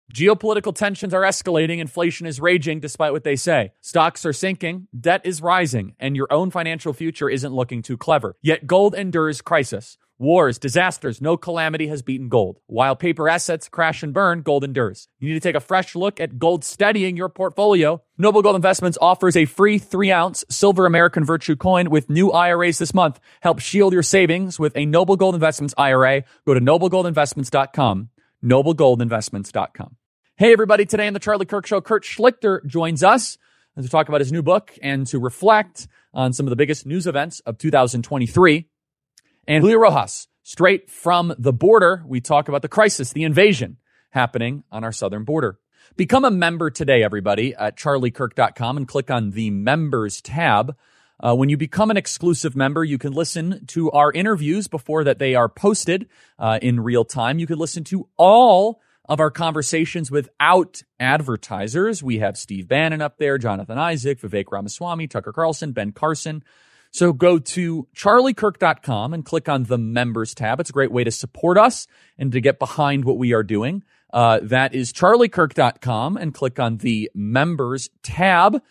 Geopolitical tensions are escalating, inflation is raging despite what they say. Stocks are sinking, debt is rising, and your own financial future isn't looking too clever. Yet gold endures crisis. Wars, disasters, no calamity has beaten gold. While paper assets crash and burn, gold endures. You need to take a fresh look at gold steadying your portfolio. Noble Gold Investments offers a free 3-ounce silver American Virtue coin with new IRAs this month. Help shield your savings with a Noble Gold Investments IRA. Go to noblegoldinvestments.com. noblegoldinvestments.com. Hey, everybody. Today on the Charlie Kirk Show, Kurt Schlichter joins us to talk about his new book and to reflect on some of the biggest news events of 2023. And Julio Rojas, straight from the border, we talk about the crisis, the invasion happening on our southern border. Become a member today, everybody, at charliekirk.com and click on the Members tab. When you become an exclusive member, you can listen to our interviews before that they are posted in real time. You can listen to all of our conversations without advertisers. We have Steve Bannon up there, Jonathan Isaac, Vivek Ramaswamy, Tucker Carlson, Ben Carson. So go to charliekirk.com and click on the Members tab. It's a great way to support us and to get behind what we are doing. That is charliekirk.com and click on the Members tab.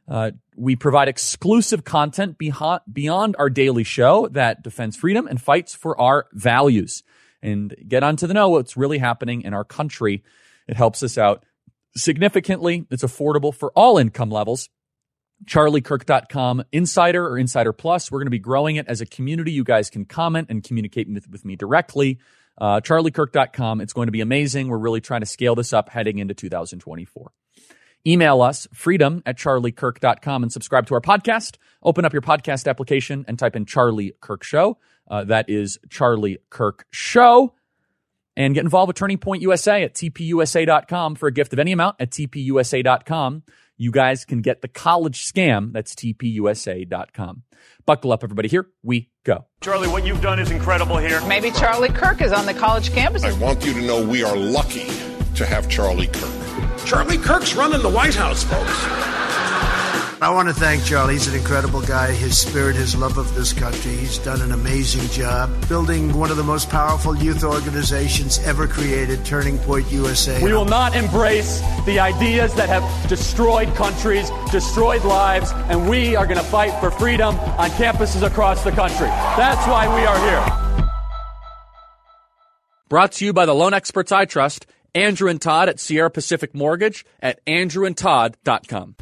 We provide exclusive content beyond our daily show that defends freedom and fights for our values. And get on to the know what's really happening in our country. It helps us out significantly. It's affordable for all income levels. charliekirk.com Insider or Insider Plus. We're going to be growing it as a community. You guys can comment and communicate with me directly. charliekirk.com. It's going to be amazing. We're really trying to scale this up heading into 2024. Email us, freedom@charliekirk.com, and subscribe to our podcast. Open up your podcast application and type in Charlie Kirk Show. That is Charlie Kirk Show. And get involved with Turning Point USA at tpusa.com for a gift of any amount at tpusa.com. You guys can get the college scam. That's tpusa.com. Buckle up, everybody. Here we go. Charlie, what you've done is incredible here. Maybe Charlie Kirk is on the college campus. I want you to know we are lucky to have Charlie Kirk. Charlie Kirk's running the White House, folks. I want to thank Charlie. He's an incredible guy. His spirit, his love of this country. He's done an amazing job building one of the most powerful youth organizations ever created, Turning Point USA. We will not embrace the ideas that have destroyed countries, destroyed lives, and we are going to fight for freedom on campuses across the country. That's why we are here. Brought to you by the loan experts I trust, Andrew and Todd at Sierra Pacific Mortgage at andrewandtodd.com.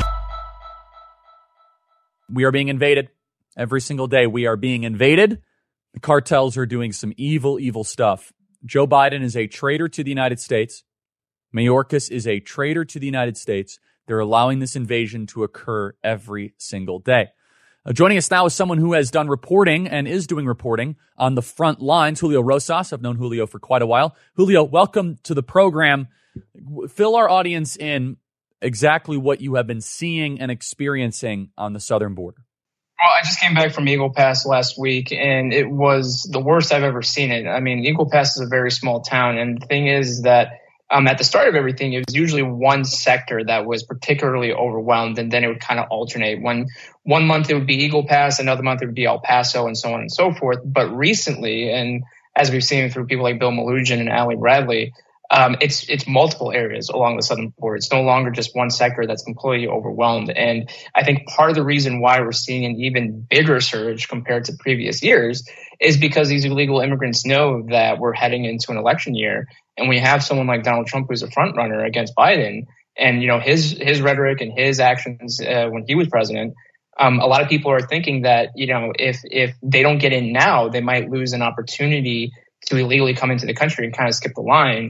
We are being invaded. Every single day we are being invaded. The cartels are doing some evil, evil stuff. Joe Biden is a traitor to the United States. Mayorkas is a traitor to the United States. They're allowing this invasion to occur every single day. Joining us now is someone who has done reporting and is doing reporting on the front lines, Julio Rosas. I've known Julio for quite a while. Julio, welcome to the program. Fill our audience in exactly what you have been seeing and experiencing on the southern border. Well, I just came back from Eagle Pass last week, and it was the worst I've ever seen it. I mean, Eagle Pass is a very small town, and the thing is that at the start of everything, it was usually one sector that was particularly overwhelmed, and then it would kind of alternate. One month it would be Eagle Pass, another month it would be El Paso, and so on and so forth. But recently, and as we've seen through people like Bill Melugin and Ali Bradley, it's multiple areas along the southern border. It's no longer just one sector that's completely overwhelmed. And I think part of the reason why we're seeing an even bigger surge compared to previous years is because these illegal immigrants know that we're heading into an election year. And we have someone like Donald Trump who's a front runner against Biden. And, you know, his rhetoric and his actions when he was president, a lot of people are thinking that, you know, if they don't get in now, they might lose an opportunity to illegally come into the country and kind of skip the line.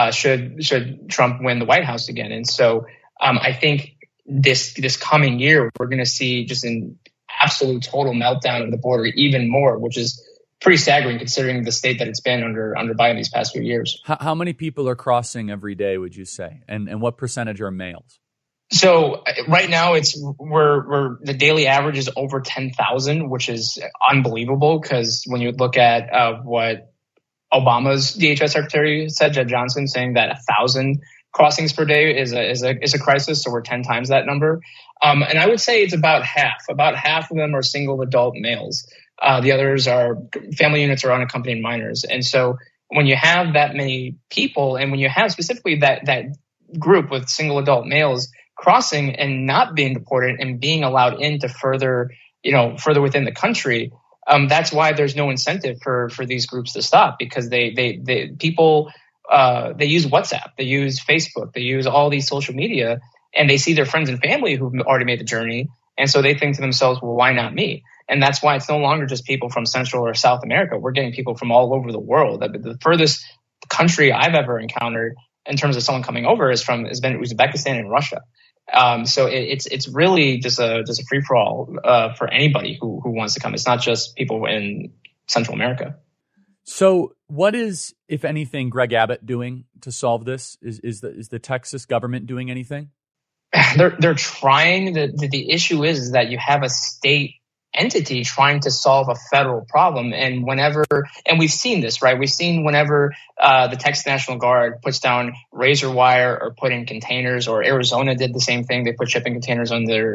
Should Trump win the White House again. And so I think this coming year, we're going to see just an absolute total meltdown of the border even more, which is pretty staggering considering the state that it's been under Biden these past few years. How many people are crossing every day, would you say? And what percentage are males? So right now we're the daily average is over 10,000, which is unbelievable because when you look at what Obama's DHS secretary said, Jed Johnson, saying that 1,000 crossings per day is a crisis. So we're 10 times that number. And I would say it's about half. About half of them are single adult males. The others are family units or unaccompanied minors. And so when you have that many people, and when you have specifically that group with single adult males crossing and not being deported and being allowed in to further within the country, that's why there's no incentive for these groups to stop, because people use WhatsApp, they use Facebook, they use all these social media, and they see their friends and family who've already made the journey. And so they think to themselves, well, why not me? And that's why it's no longer just people from Central or South America. We're getting people from all over the world. The furthest country I've ever encountered in terms of someone coming over has been Uzbekistan and Russia. So it's really just a free for all for anybody who wants to come. It's not just people in Central America. So what is, if anything, Greg Abbott doing to solve this? Is the Texas government doing anything? They're trying. The issue is that you have a state entity trying to solve a federal problem, and we've seen this, right? We've seen whenever the Texas National Guard puts down razor wire or put in containers, or Arizona did the same thing. They put shipping containers under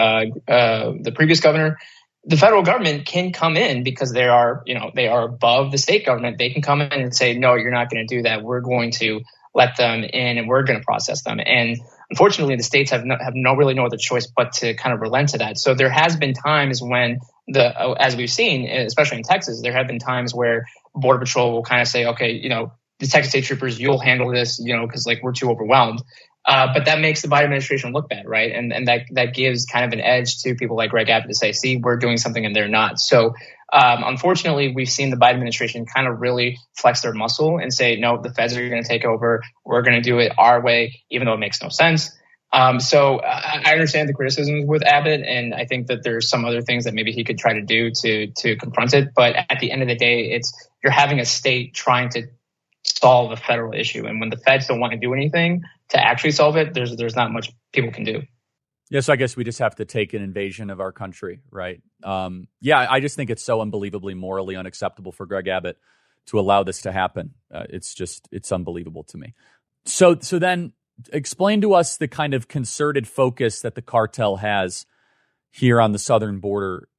the previous governor. The federal government can come in because they are above the state government. They can come in and say, no, you're not going to do that. We're going to let them in and we're going to process them. And unfortunately, the states have really no other choice but to kind of relent to that. So there has been times when as we've seen, especially in Texas, there have been times where Border Patrol will kind of say, okay, the Texas State Troopers, you'll handle this, because we're too overwhelmed. But that makes the Biden administration look bad, right? And that gives kind of an edge to people like Greg Abbott to say, see, we're doing something and they're not. So unfortunately, we've seen the Biden administration kind of really flex their muscle and say, no, the feds are going to take over. We're going to do it our way, even though it makes no sense. So I understand the criticisms with Abbott, and I think that there's some other things that maybe he could try to do to confront it. But at the end of the day, you're having a state trying to solve a federal issue. And when the feds don't want to do anything to actually solve it, there's not much people can do. Yes, I guess we just have to take an invasion of our country, right? I just think it's so unbelievably morally unacceptable for Greg Abbott to allow this to happen. It's unbelievable to me. So then explain to us the kind of concerted focus that the cartel has here on the southern border.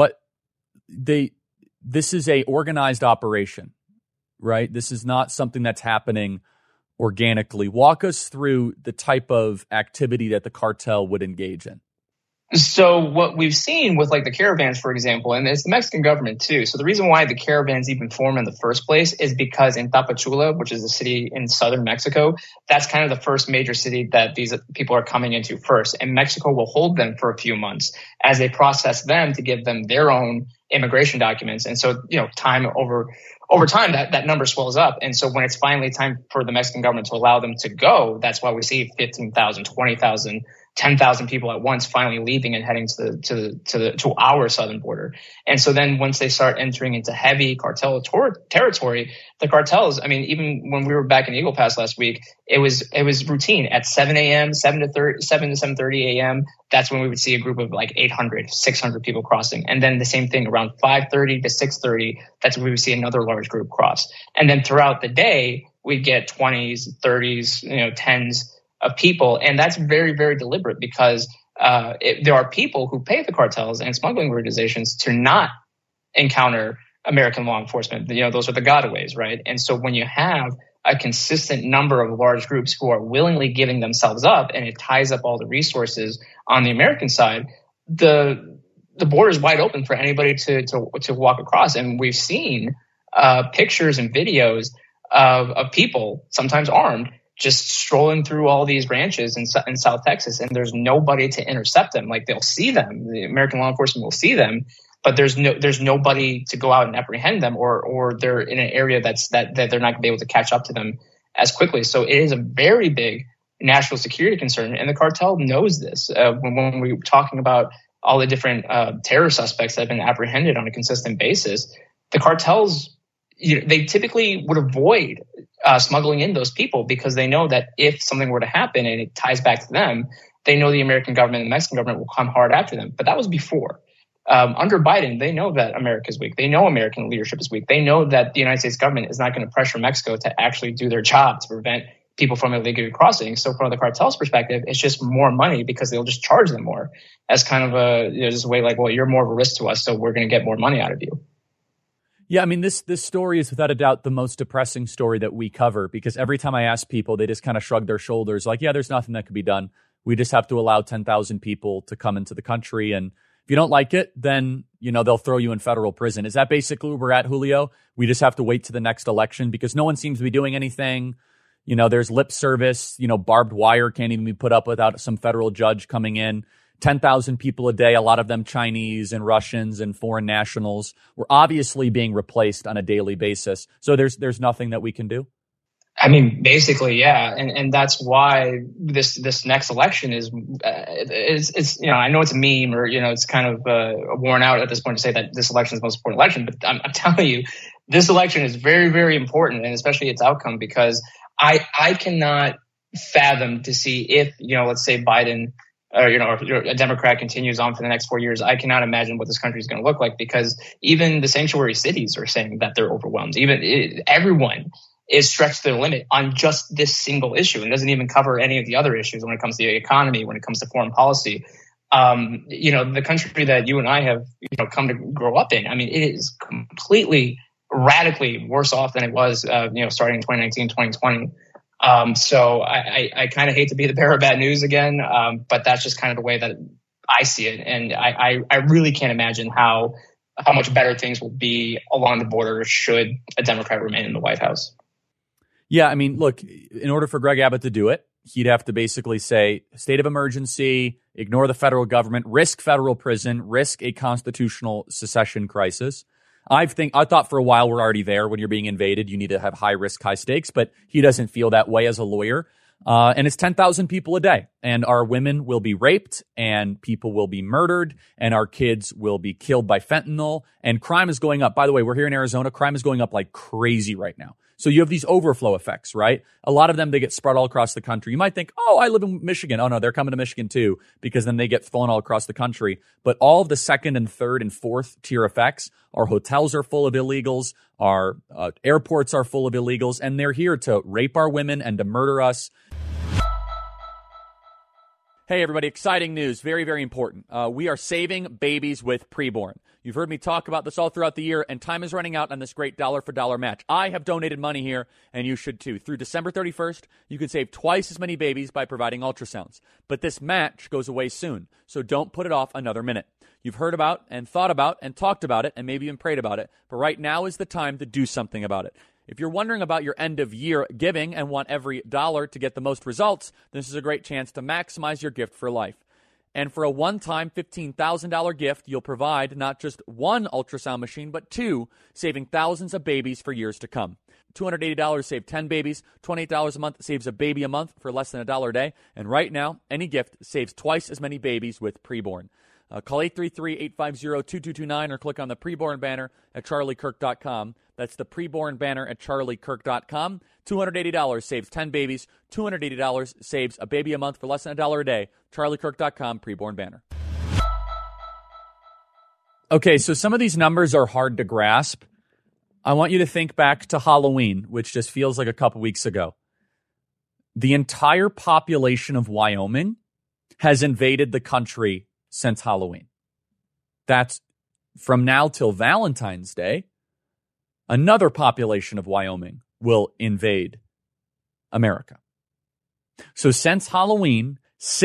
This is a organized operation, right? This is not something that's happening organically. Walk us through the type of activity that the cartel would engage in. So what we've seen with the caravans, for example, and it's the Mexican government too. So the reason why the caravans even form in the first place is because in Tapachula, which is a city in southern Mexico, that's kind of the first major city that these people are coming into first. And Mexico will hold them for a few months as they process them to give them their own immigration documents. And so, over time, that number swells up. And so when it's finally time for the Mexican government to allow them to go, that's why we see 15,000, 20,000, 10,000 people at once finally leaving and heading to our southern border. And so then once they start entering into heavy cartel territory, the cartels, even when we were back in Eagle Pass last week, it was routine at 7 a.m., 7 to 7:30 a.m. That's when we would see a group of 800, 600 people crossing. And then the same thing around 5:30 to 6:30, that's when we would see another large group cross. And then throughout the day, we'd get 20s, 30s, 10s of people. And that's very, very deliberate because there are people who pay the cartels and smuggling organizations to not encounter American law enforcement. Those are the gotaways, right? And so when you have a consistent number of large groups who are willingly giving themselves up, and it ties up all the resources on the American side, the border is wide open for anybody to walk across. And we've seen pictures and videos of people, sometimes armed, just strolling through all these ranches in South Texas, and there's nobody to intercept them. They'll see them, the American law enforcement will see them, but there's nobody to go out and apprehend them, or they're in an area that they're not going to be able to catch up to them as quickly. So it is a very big national security concern, and the cartel knows this. When we were talking about all the different terror suspects that have been apprehended on a consistent basis, the cartels, they typically would avoid smuggling in those people because they know that if something were to happen and it ties back to them, they know the American government and the Mexican government will come hard after them. But that was before. Under Biden, they know that America is weak. They know American leadership is weak. They know that the United States government is not going to pressure Mexico to actually do their job to prevent people from illegally crossing. So from the cartel's perspective, it's just more money because they'll just charge them more as kind of just a way well, you're more of a risk to us, so we're going to get more money out of you. Yeah, I mean, this story is without a doubt the most depressing story that we cover, because every time I ask people, they just kind of shrug their shoulders like, yeah, there's nothing that could be done. We just have to allow 10,000 people to come into the country. And if you don't like it, then, they'll throw you in federal prison. Is that basically where we're at, Julio? We just have to wait to the next election because no one seems to be doing anything. There's lip service, barbed wire can't even be put up without some federal judge coming in. 10,000 people a day, a lot of them Chinese and Russians and foreign nationals, were obviously being replaced on a daily basis. So there's nothing that we can do. I mean, basically, yeah, and that's why this next election is I know it's a meme or it's kind of worn out at this point to say that this election is the most important election, but I'm telling you, this election is very, very important, and especially its outcome, because I cannot fathom to see if let's say Biden or a Democrat continues on for the next 4 years. I cannot imagine what this country is going to look like, because even the sanctuary cities are saying that they're overwhelmed. Everyone is stretched to their limit on just this single issue, and doesn't even cover any of the other issues when it comes to the economy, when it comes to foreign policy. The country that you and I have come to grow up in, I mean, it is completely, radically worse off than it was starting in 2019, 2020. So I kind of hate to be the bearer of bad news again, but that's just kind of the way that I see it. And I really can't imagine how much better things will be along the border should a Democrat remain in the White House. Yeah, I mean, look, in order for Greg Abbott to do it, he'd have to basically say state of emergency, ignore the federal government, risk federal prison, risk a constitutional secession crisis. I thought for a while we're already there. When you're being invaded, you need to have high risk, high stakes, but he doesn't feel that way as a lawyer. And it's 10,000 people a day, and our women will be raped, and people will be murdered, and our kids will be killed by fentanyl, and crime is going up. By the way, we're here in Arizona. Crime is going up like crazy right now. So you have these overflow effects, right? A lot of them, they get spread all across the country. You might think, oh, I live in Michigan. Oh, no, they're coming to Michigan too, because then they get thrown all across the country. But all of the second and third and fourth tier effects, our hotels are full of illegals, our airports are full of illegals, and they're here to rape our women and to murder us. Hey, everybody, exciting news. Very, very important. We are saving babies with preborn. You've heard me talk about this all throughout the year, and time is running out on this great dollar-for-dollar match. I have donated money here, and you should too. Through December 31st, you can save twice as many babies by providing ultrasounds. But this match goes away soon, so don't put it off another minute. You've heard about and thought about and talked about it and maybe even prayed about it, but right now is the time to do something about it. If you're wondering about your end-of-year giving and want every dollar to get the most results, this is a great chance to maximize your gift for life. And for a one-time $15,000 gift, you'll provide not just one ultrasound machine, but two, saving thousands of babies for years to come. $280 saves 10 babies. $28 a month saves a baby a month for less than $1 a day. And right now, any gift saves twice as many babies with preborn. Call 833-850-2229 or click on the preborn banner at charliekirk.com. That's the preborn banner at charliekirk.com. $280 saves 10 babies. $280 saves a baby a month for less than $1 a day. charliekirk.com, preborn banner. Okay, so some of these numbers are hard to grasp. I want you to think back to Halloween, which just feels like a couple weeks ago. The entire population of Wyoming has invaded the country since Halloween. That's from now till Valentine's Day. Another population of Wyoming will invade America. So since Halloween,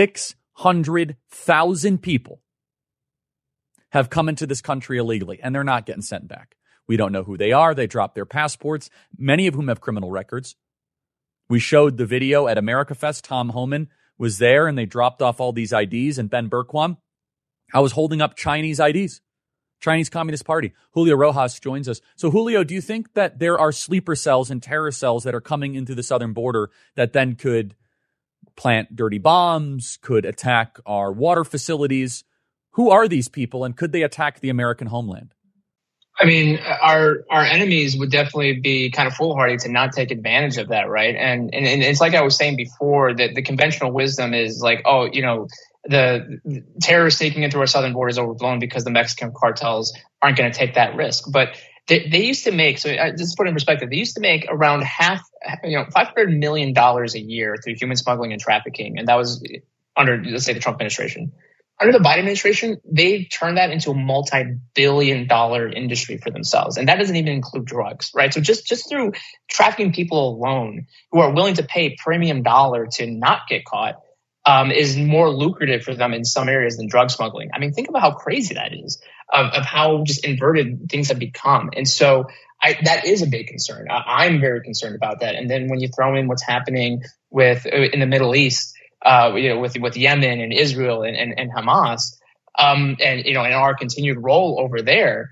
600,000 people have come into this country illegally, and they're not getting sent back. We don't know who they are. They dropped their passports, many of whom have criminal records. We showed the video at America Fest. Tom Homan was there, and they dropped off all these IDs, and Ben Bergquam, I was holding up Chinese IDs. Chinese Communist Party. Julio Rojas joins us. So, Julio, do you think that there are sleeper cells and terror cells that are coming into the southern border that then could plant dirty bombs, could attack our water facilities? Who are these people, and could they attack the American homeland? I mean, our enemies would definitely be kind of foolhardy to not take advantage of that, right? And it's like I was saying before, that the conventional wisdom is like, oh, the terrorists sneaking into our southern border is overblown because the Mexican cartels aren't going to take that risk. But they used to make, so just to put it in perspective, they used to make around $500 million a year through human smuggling and trafficking. And that was under, let's say, the Trump administration. under the Biden administration, they've turned that into a multi-billion-dollar industry for themselves. And that doesn't even include drugs, right? So just through trafficking people alone who are willing to pay premium dollar to not get caught is more lucrative for them in some areas than drug smuggling. I mean, think about how crazy that is of how just inverted things have become. And so that is a big concern. I'm very concerned about that. And then when you throw in what's happening in the Middle East, with Yemen and Israel and Hamas, and our continued role over there,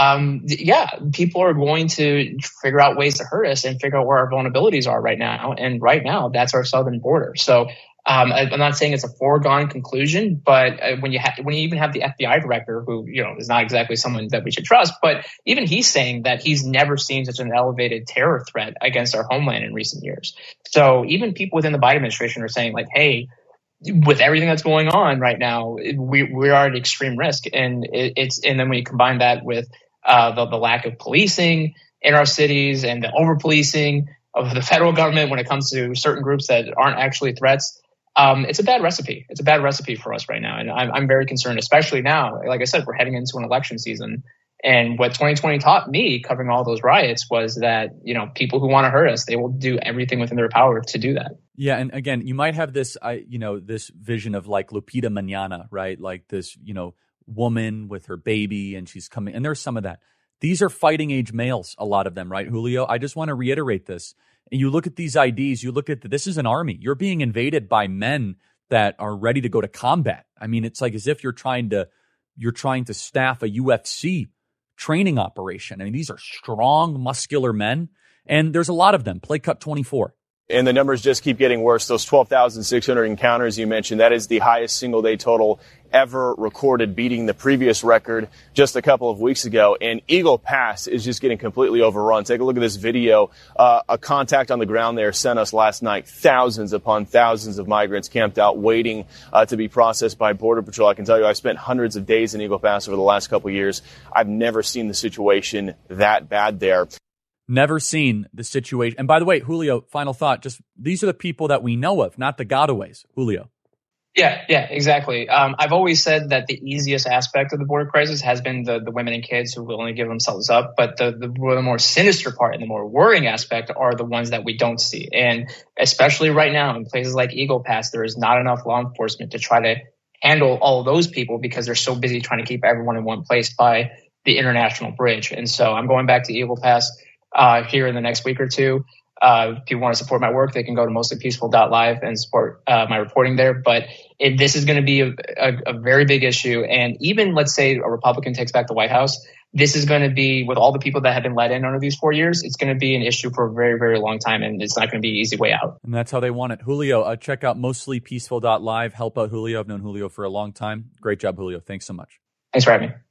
people are going to figure out ways to hurt us and figure out where our vulnerabilities are right now. And right now, that's our southern border. So I'm not saying it's a foregone conclusion, but when you even have the FBI director, who is not exactly someone that we should trust, but even he's saying that he's never seen such an elevated terror threat against our homeland in recent years. So even people within the Biden administration are saying, like, hey, with everything that's going on right now, we are at extreme risk, and then when you combine that with the lack of policing in our cities and the over policing of the federal government when it comes to certain groups that aren't actually threats. It's a bad recipe. It's a bad recipe for us right now. And I'm very concerned, especially now. Like I said, we're heading into an election season. And what 2020 taught me, covering all those riots, was that, people who want to hurt us, they will do everything within their power to do that. Yeah. And again, you might have this, this vision of like Lupita Manana, right? Like this, woman with her baby, and she's coming. And there's some of that. These are fighting age males, a lot of them, right, Julio? I just want to reiterate this. And you look at these IDs, you look at this is an army. You're being invaded by men that are ready to go to combat. I mean, it's like as if you're trying to staff a UFC training operation. I mean, these are strong, muscular men, and there's a lot of them. Play cut 24. And the numbers just keep getting worse. Those 12,600 encounters you mentioned, that is the highest single-day total ever recorded, beating the previous record just a couple of weeks ago. And Eagle Pass is just getting completely overrun. Take a look at this video. A contact on the ground there sent us last night. Thousands upon thousands of migrants camped out waiting to be processed by Border Patrol. I can tell you I've spent hundreds of days in Eagle Pass over the last couple of years. I've never seen the situation that bad there. Never seen the situation. And by the way, Julio, final thought, just these are the people that we know of, not the gotaways. Julio. Yeah, exactly. I've always said that the easiest aspect of the border crisis has been the women and kids who will only give themselves up. But the more sinister part and the more worrying aspect are the ones that we don't see. And especially right now in places like Eagle Pass, there is not enough law enforcement to try to handle all of those people because they're so busy trying to keep everyone in one place by the international bridge. And so I'm going back to Eagle Pass here in the next week or two. If people want to support my work, they can go to mostlypeaceful.live and support my reporting there. But this is going to be a very big issue. And even let's say a Republican takes back the White House, this is going to be, with all the people that have been let in under these 4 years, it's going to be an issue for a very, very long time. And it's not going to be an easy way out. And that's how they want it. Julio, check out mostlypeaceful.live. Help out Julio. I've known Julio for a long time. Great job, Julio. Thanks so much. Thanks for having me.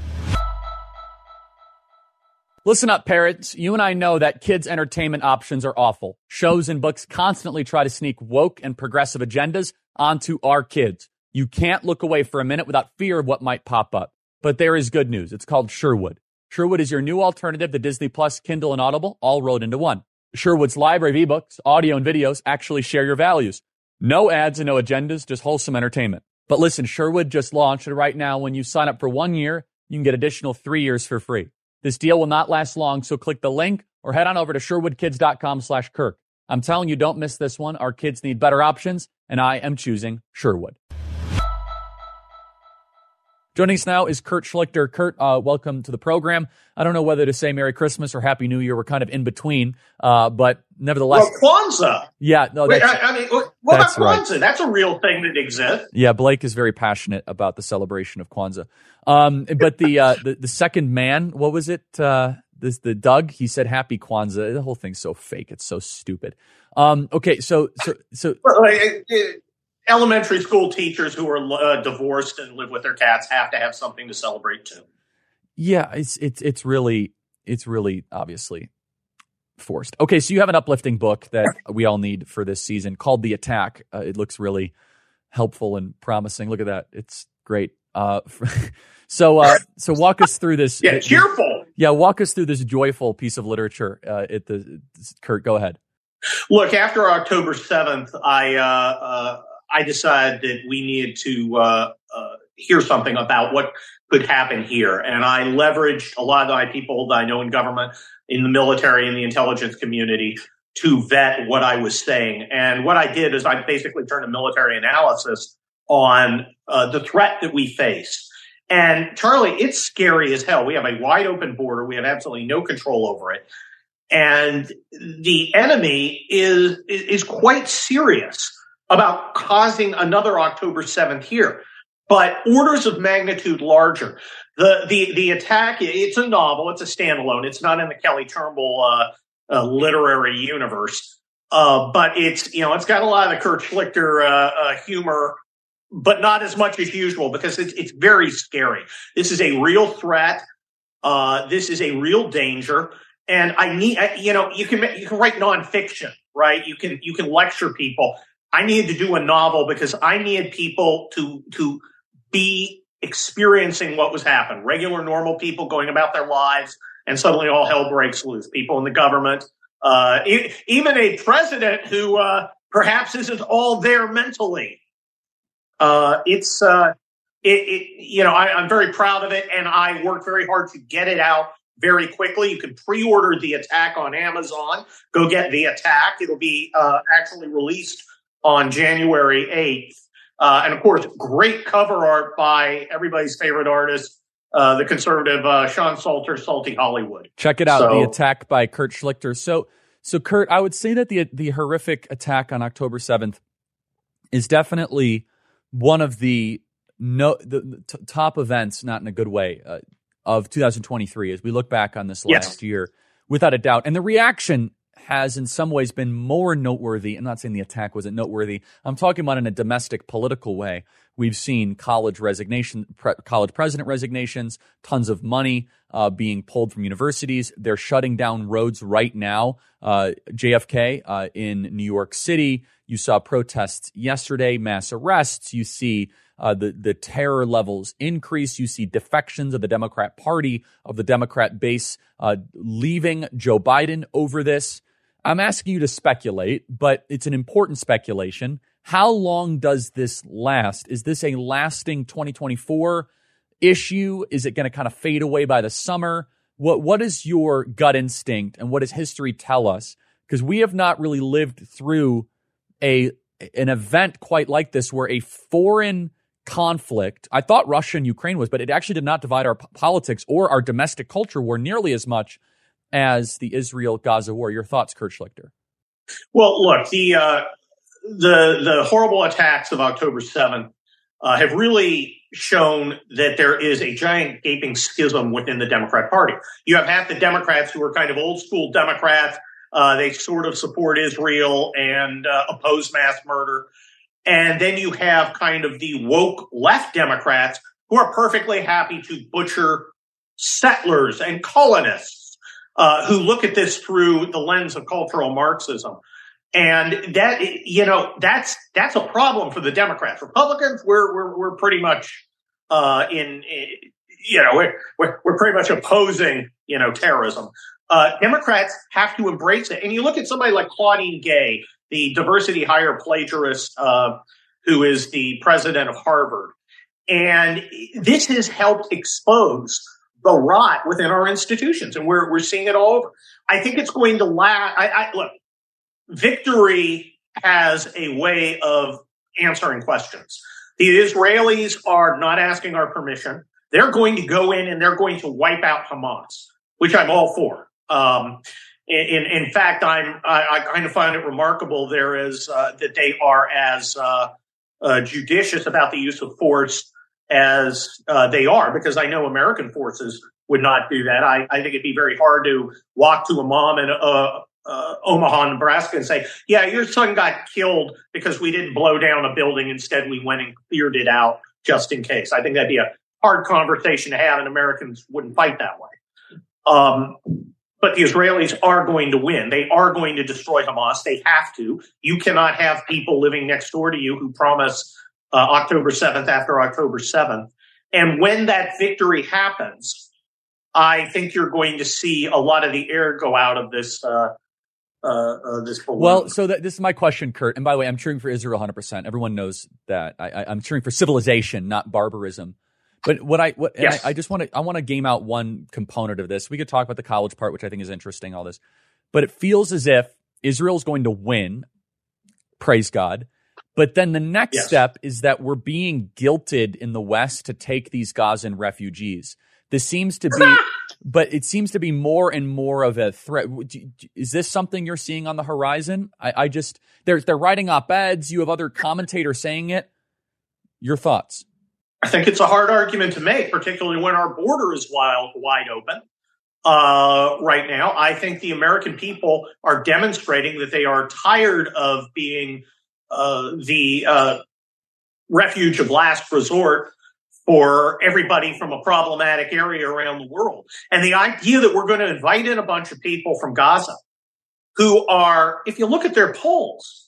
Listen up, parents. You and I know that kids' entertainment options are awful. Shows and books constantly try to sneak woke and progressive agendas onto our kids. You can't look away for a minute without fear of what might pop up. But there is good news. It's called Sherwood. Sherwood is your new alternative to Disney Plus, Kindle, and Audible, all rolled into one. Sherwood's library of ebooks, audio, and videos actually share your values. No ads and no agendas, just wholesome entertainment. But listen, Sherwood just launched, and right now, when you sign up for 1 year, you can get additional 3 years for free. This deal will not last long, so click the link or head on over to sherwoodkids.com/Kirk. I'm telling you, don't miss this one. Our kids need better options, and I am choosing Sherwood. Joining us now is Kurt Schlichter. Kurt, welcome to the program. I don't know whether to say Merry Christmas or Happy New Year. We're kind of in between, but nevertheless. Well, Kwanzaa. Yeah, no, what about Kwanzaa? Right. That's a real thing that exists. Yeah, Blake is very passionate about the celebration of Kwanzaa. But the second man, what was it? The Doug, he said Happy Kwanzaa. The whole thing's so fake. It's so stupid. Okay, so elementary school teachers who are divorced and live with their cats have to have something to celebrate too. Yeah, it's really obviously forced. Okay, so you have an uplifting book that we all need for this season called The Attack. It looks really helpful and promising. Look at that. It's great. So walk us through this. Yeah, cheerful. Walk us through this joyful piece of literature. Kurt, go ahead. Look, after October 7th, I decided that we needed to hear something about what could happen here. And I leveraged a lot of my people that I know in government, in the military, in the intelligence community to vet what I was saying. And what I did is I basically turned a military analysis on the threat that we face. And Charlie, it's scary as hell. We have a wide open border. We have absolutely no control over it. And the enemy is quite serious about causing another October 7th here, but orders of magnitude larger. The attack, it's a novel, it's a standalone. It's not in the Kelly Turnbull literary universe, but it's got a lot of the Kurt Schlichter humor, but not as much as usual because it's very scary. This is a real threat. This is a real danger. And I need, you can write nonfiction, right? You can lecture people. I needed to do a novel because I needed people to be experiencing what was happening. Regular, normal people going about their lives, and suddenly all hell breaks loose. People in the government, even a president who perhaps isn't all there mentally. I'm very proud of it, and I worked very hard to get it out very quickly. You can pre-order The Attack on Amazon. Go get The Attack. It'll be actually released on January 8th. And, of course, great cover art by everybody's favorite artist, the conservative Sean Salter, Salty Hollywood. Check it out, The Attack by Kurt Schlichter. So Kurt, I would say that the horrific attack on October 7th is definitely one of the top events, not in a good way, of 2023 as we look back on this last year, without a doubt. And the reaction has in some ways been more noteworthy. I'm not saying the attack wasn't noteworthy. I'm talking about in a domestic political way. We've seen college president resignations, tons of money being pulled from universities. They're shutting down roads right now. JFK in New York City. You saw protests yesterday, mass arrests. You see the terror levels increase. You see defections of the Democrat Party, of the Democrat base, leaving Joe Biden over this. I'm asking you to speculate, but it's an important speculation. How long does this last? Is this a lasting 2024 issue? Is it going to kind of fade away by the summer? What is your gut instinct, and what does history tell us? Because we have not really lived through an event quite like this, where a foreign conflict, I thought Russia and Ukraine was, but it actually did not divide our politics or our domestic culture war nearly as much as the Israel-Gaza war. Your thoughts, Kurt Schlichter? Well, look, the horrible attacks of October 7th have really shown that there is a giant gaping schism within the Democrat Party. You have half the Democrats who are kind of old school Democrats. They sort of support Israel and oppose mass murder. And then you have kind of the woke left Democrats who are perfectly happy to butcher settlers and colonists who look at this through the lens of cultural Marxism. And that's a problem for the Democrats. Republicans, we're pretty much we're pretty much opposing terrorism. Democrats have to embrace it. And you look at somebody like Claudine Gay, the diversity hire plagiarist who is the president of Harvard. And this has helped expose the rot within our institutions. And we're seeing it all over. I think it's going to last. Look, victory has a way of answering questions. The Israelis are not asking our permission. They're going to go in and they're going to wipe out Hamas, which I'm all for. In fact, I kind of find it remarkable that they are as judicious about the use of force as they are, because I know American forces would not do that. I think it'd be very hard to walk to a mom in Omaha, Nebraska and say, yeah, your son got killed because we didn't blow down a building. Instead, we went and cleared it out just in case. I think that'd be a hard conversation to have, and Americans wouldn't fight that way. But the Israelis are going to win. They are going to destroy Hamas. They have to. You cannot have people living next door to you who promise October 7th after October 7th. And when that victory happens, I think you're going to see a lot of the air go out of this this balloon. Well, so this is my question, Kurt. And by the way, I'm cheering for Israel 100%. Everyone knows that. I'm cheering for civilization, not barbarism. But yes. I want to game out one component of this. We could talk about the college part, which I think is interesting, all this. But it feels as if Israel's going to win. Praise God. But then the next step is that we're being guilted in the West to take these Gazan refugees. This seems to be, but it seems to be more and more of a threat. Is this something you're seeing on the horizon? They're writing op-eds. You have other commentators saying it. Your thoughts? I think it's a hard argument to make, particularly when our border is wide open right now. I think the American people are demonstrating that they are tired of being the refuge of last resort for everybody from a problematic area around the world. And the idea that we're going to invite in a bunch of people from Gaza who are, if you look at their polls,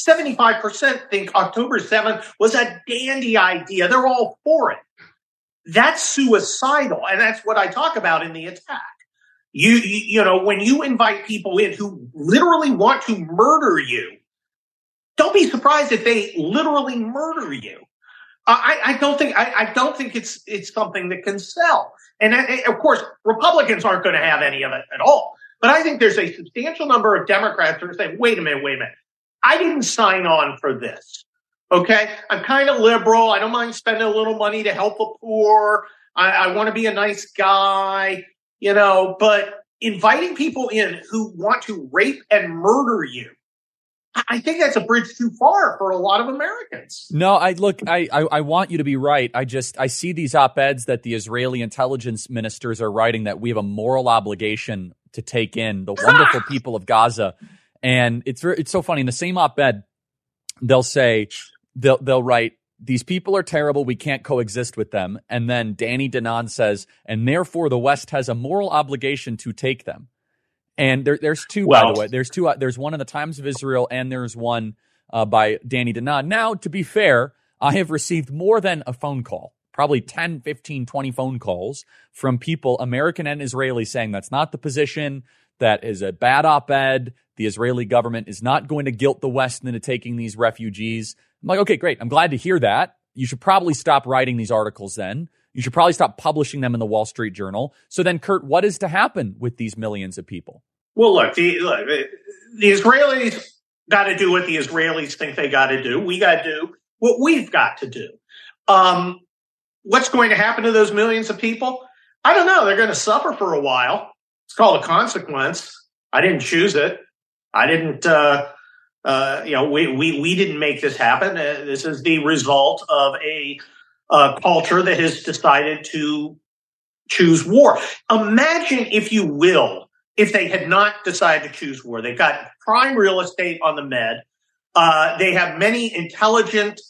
75% think October 7th was a dandy idea. They're all for it. That's suicidal. And that's what I talk about in the attack. You know, when you invite people in who literally want to murder you, don't be surprised if they literally murder you. I don't think it's something that can sell. And of course, Republicans aren't going to have any of it at all. But I think there's a substantial number of Democrats who are saying, wait a minute. I didn't sign on for this. Okay. I'm kind of liberal. I don't mind spending a little money to help the poor. I want to be a nice guy, you know, but inviting people in who want to rape and murder you, I think that's a bridge too far for a lot of Americans. No, I want you to be right. I see these op-eds that the Israeli intelligence ministers are writing that we have a moral obligation to take in the wonderful people of Gaza. And it's so funny. In the same op-ed, they'll write, these people are terrible. We can't coexist with them. And then Danny Danon says, and therefore the West has a moral obligation to take them. And there's two, by the way. There's two. There's one in the Times of Israel, and there's one by Danny Danon. Now, to be fair, I have received more than a phone call, probably 10, 15, 20 phone calls from people, American and Israeli, saying that's not the position. That is a bad op-ed. The Israeli government is not going to guilt the West into taking these refugees. I'm like, okay, great. I'm glad to hear that. You should probably stop writing these articles then. You should probably stop publishing them in the Wall Street Journal. So then, Kurt, what is to happen with these millions of people? Well, look, the Israelis got to do what the Israelis think they got to do. We got to do what we've got to do. What's going to happen to those millions of people? I don't know. They're going to suffer for a while. It's called a consequence. I didn't choose it. I didn't, we didn't make this happen. This is the result of a culture that has decided to choose war. Imagine, if you will, if they had not decided to choose war. They've got prime real estate on the Med. They have many intelligent,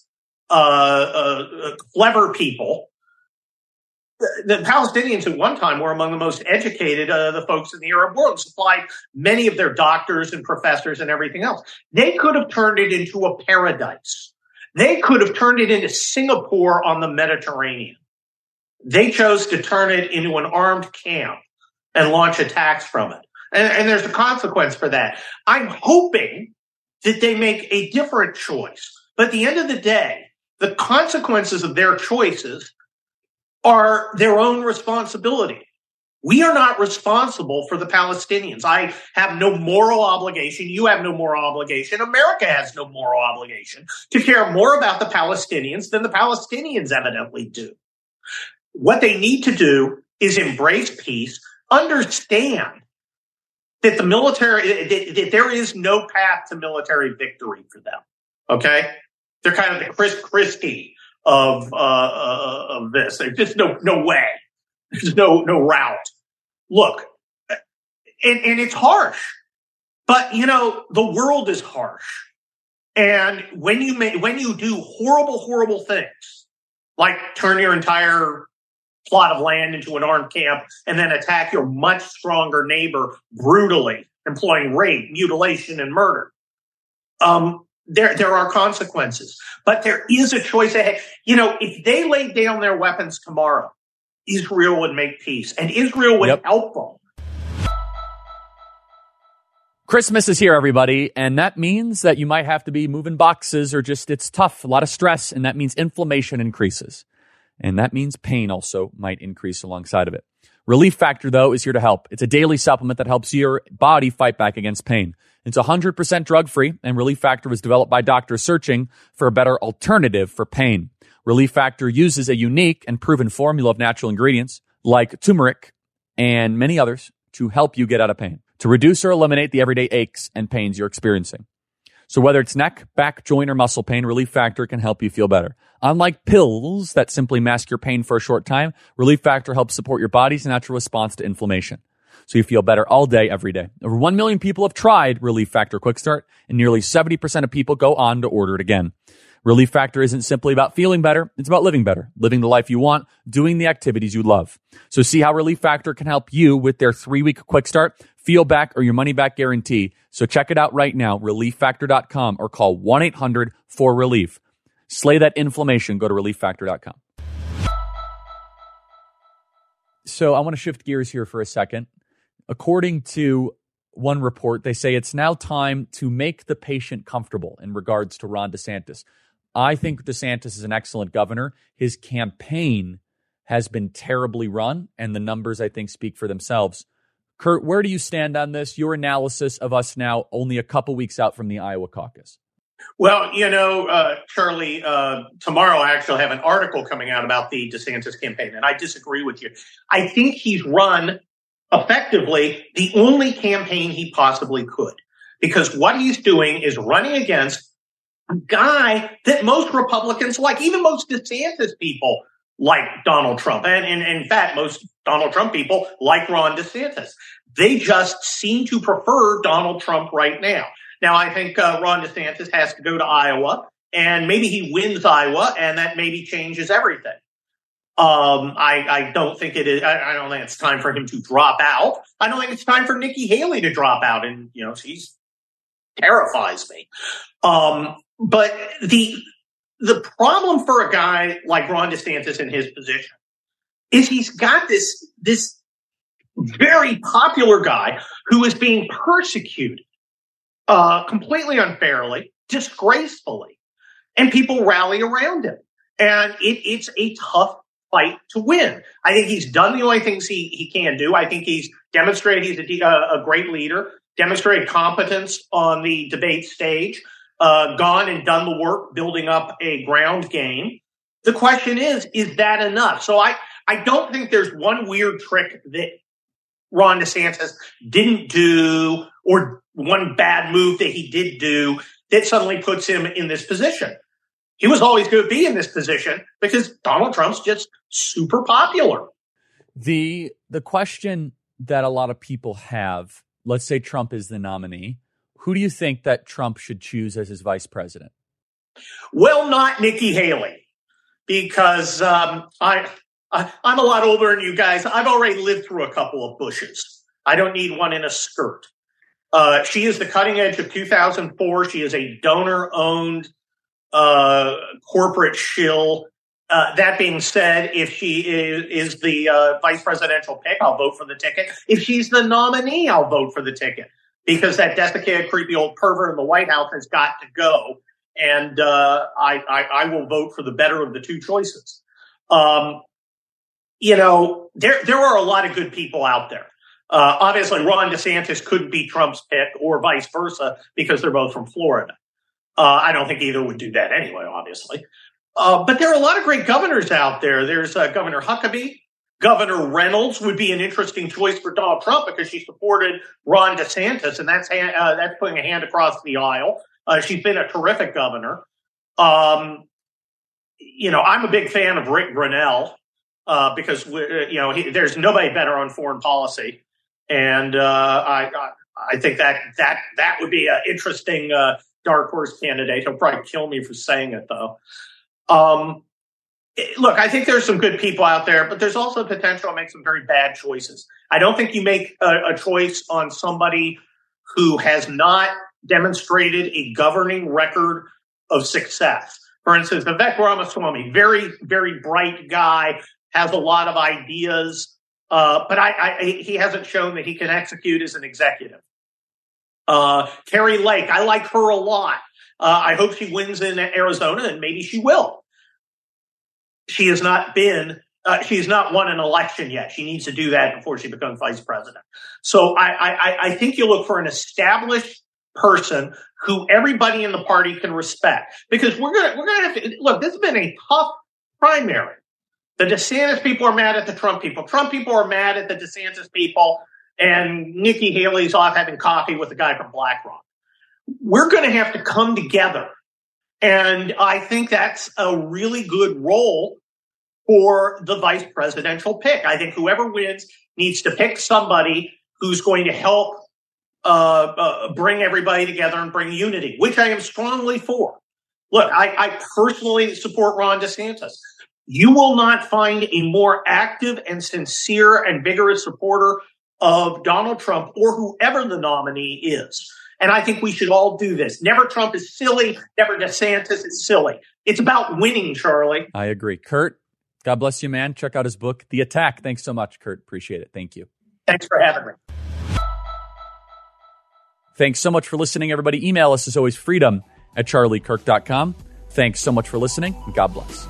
clever people. The Palestinians at one time were among the most educated the folks in the Arab world, supplied many of their doctors and professors and everything else. They could have turned it into a paradise. They could have turned it into Singapore on the Mediterranean. They chose to turn it into an armed camp and launch attacks from it. And there's a consequence for that. I'm hoping that they make a different choice. But at the end of the day, the consequences of their choices are their own responsibility. We are not responsible for the Palestinians. I have no moral obligation. You have no moral obligation. America has no moral obligation to care more about the Palestinians than the Palestinians evidently do. What they need to do is embrace peace, understand that the military, that there is no path to military victory for them. Okay? They're kind of the Chris Christie of this. There's just no way. There's no route. Look, and it's harsh, but you know, the world is harsh. And when you do horrible things, like turn your entire plot of land into an armed camp and then attack your much stronger neighbor brutally, employing rape, mutilation, and murder, there are consequences. But there is a choice ahead. You know, if they laid down their weapons tomorrow, Israel would make peace, and Israel would help them. Christmas is here, everybody, and that means that you might have to be moving boxes or just it's tough, a lot of stress, and that means inflammation increases. And that means pain also might increase alongside of it. Relief Factor, though, is here to help. It's a daily supplement that helps your body fight back against pain. It's 100% drug-free, and Relief Factor was developed by doctors searching for a better alternative for pain. Relief Factor uses a unique and proven formula of natural ingredients like turmeric and many others to help you get out of pain, to reduce or eliminate the everyday aches and pains you're experiencing. So whether it's neck, back, joint, or muscle pain, Relief Factor can help you feel better. Unlike pills that simply mask your pain for a short time, Relief Factor helps support your body's natural response to inflammation, so you feel better all day, every day. Over 1 million people have tried Relief Factor Quick Start, and nearly 70% of people go on to order it again. Relief Factor isn't simply about feeling better. It's about living better, living the life you want, doing the activities you love. So see how Relief Factor can help you with their 3-week quick start, feel back, or your money back guarantee. So check it out right now, relieffactor.com, or call 1-800-4RELIEF. Slay that inflammation. Go to relieffactor.com. So I want to shift gears here for a second. According to one report, they say it's now time to make the patient comfortable in regards to Ron DeSantis. I think DeSantis is an excellent governor. His campaign has been terribly run, and the numbers, I think, speak for themselves. Kurt, where do you stand on this? Your analysis of us now only a couple weeks out from the Iowa caucus. Well, Charlie, tomorrow I actually have an article coming out about the DeSantis campaign, and I disagree with you. I think he's run effectively the only campaign he possibly could, because what he's doing is running against a guy that most Republicans like, even most DeSantis people like Donald Trump. And in fact, most Donald Trump people like Ron DeSantis. They just seem to prefer Donald Trump right now. Now, I think Ron DeSantis has to go to Iowa, and maybe he wins Iowa, and that maybe changes everything. I don't think it is. I don't think it's time for him to drop out. I don't think it's time for Nikki Haley to drop out, and she's terrifies me. But the problem for a guy like Ron DeSantis in his position is he's got this very popular guy who is being persecuted completely unfairly, disgracefully, and people rally around him. And it's a tough fight to win. I think he's done the only things he can do. I think he's demonstrated he's a great leader, demonstrated competence on the debate stage, gone and done the work building up a ground game. The question is that enough? So I don't think there's one weird trick that Ron DeSantis didn't do, or one bad move that he did do that suddenly puts him in this position. He was always going to be in this position because Donald Trump's just super popular. The question that a lot of people have, let's say Trump is the nominee, who do you think that Trump should choose as his vice president? Well, not Nikki Haley, because I'm a lot older than you guys. I've already lived through a couple of Bushes. I don't need one in a skirt. She is the cutting edge of 2004. She is a donor-owned corporate shill. That being said, if she is the vice presidential pick, I'll vote for the ticket. If she's the nominee, I'll vote for the ticket, because that desiccated, creepy old pervert in the White House has got to go. And I will vote for the better of the two choices. There are a lot of good people out there. Obviously, Ron DeSantis couldn't be Trump's pick, or vice versa, because they're both from Florida. I don't think either would do that anyway, obviously. But there are a lot of great governors out there. There's Governor Huckabee. Governor Reynolds would be an interesting choice for Donald Trump because she supported Ron DeSantis, and that's putting a hand across the aisle. She's been a terrific governor. I'm a big fan of Rick Grenell because there's nobody better on foreign policy, and I think that would be an interesting dark horse candidate. He'll probably kill me for saying it, though. Look, I think there's some good people out there, but there's also potential to make some very bad choices. I don't think you make a choice on somebody who has not demonstrated a governing record of success. For instance, Vivek Ramaswamy, very, very bright guy, has a lot of ideas, but he hasn't shown that he can execute as an executive. Carrie Lake, I like her a lot. I hope she wins in Arizona, and maybe she will. She has not won an election yet. She needs to do that before she becomes vice president. So I think you look for an established person who everybody in the party can respect, because we're gonna have to look. This has been a tough primary. The DeSantis people are mad at the Trump people. Trump people are mad at the DeSantis people, and Nikki Haley's off having coffee with the guy from BlackRock. We're going to have to come together, and I think that's a really good role for the vice presidential pick. I think whoever wins needs to pick somebody who's going to help bring everybody together and bring unity, which I am strongly for. Look, I personally support Ron DeSantis. You will not find a more active and sincere and vigorous supporter of Donald Trump or whoever the nominee is. And I think we should all do this. Never Trump is silly. Never DeSantis is silly. It's about winning, Charlie. I agree. Kurt, God bless you, man. Check out his book, The Attack. Thanks so much, Kurt. Appreciate it. Thank you. Thanks for having me. Thanks so much for listening, everybody. Email us as always, freedom@charliekirk.com. Thanks so much for listening, and God bless.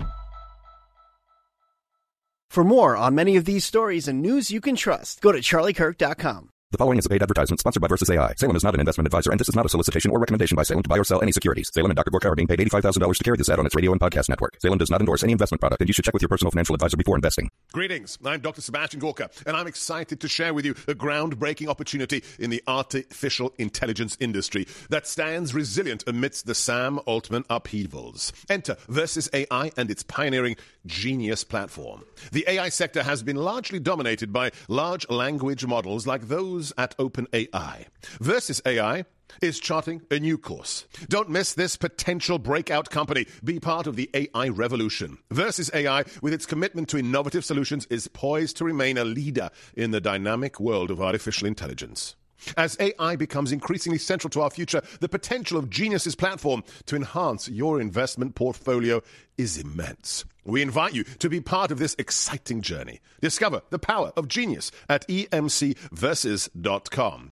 For more on many of these stories and news you can trust, go to charliekirk.com. The following is a paid advertisement sponsored by Versus AI. Salem is not an investment advisor, and this is not a solicitation or recommendation by Salem to buy or sell any securities. Salem and Dr. Gorka are being paid $85,000 to carry this ad on its radio and podcast network. Salem does not endorse any investment product, and you should check with your personal financial advisor before investing. Greetings. I'm Dr. Sebastian Gorka, and I'm excited to share with you a groundbreaking opportunity in the artificial intelligence industry that stands resilient amidst the Sam Altman upheavals. Enter Versus AI and its pioneering Genius platform. The AI sector has been largely dominated by large language models like those at OpenAI. Versus AI is charting a new course. Don't miss this potential breakout company. Be part of the AI revolution. Versus AI, with its commitment to innovative solutions, is poised to remain a leader in the dynamic world of artificial intelligence. As AI becomes increasingly central to our future, the potential of Genius's platform to enhance your investment portfolio is immense. We invite you to be part of this exciting journey. Discover the power of Genius at emcversus.com.